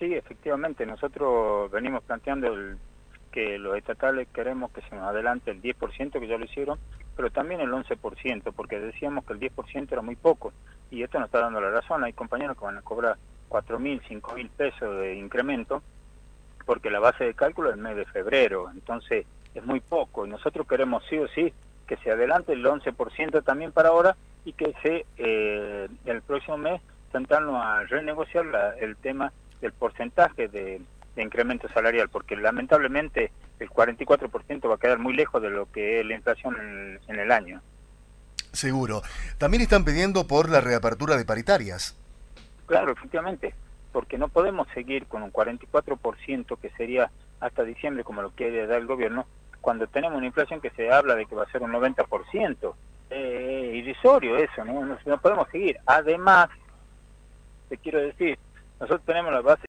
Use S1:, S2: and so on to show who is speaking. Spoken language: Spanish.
S1: Sí, efectivamente, nosotros venimos planteando que los estatales queremos que se nos adelante el 10%, que ya lo hicieron, pero también el 11%, porque decíamos que el 10% era muy poco, y esto nos está dando la razón. Hay compañeros que van a cobrar 4.000, 5.000 pesos de incremento, porque la base de cálculo es el mes de febrero, entonces es muy poco, y nosotros queremos sí o sí que se adelante el 11% también para ahora, y que el próximo mes sentarnos a renegociar el tema del porcentaje de incremento salarial, porque lamentablemente el 44% va a quedar muy lejos de lo que es la inflación en el año.
S2: Seguro. También están pidiendo por la reapertura de paritarias.
S1: Claro, efectivamente, porque no podemos seguir con un 44% que sería hasta diciembre, como lo quiere dar el gobierno, cuando tenemos una inflación que se habla de que va a ser un 90%. Irrisorio eso, ¿no? No podemos seguir. Además, te quiero decir, nosotros tenemos la base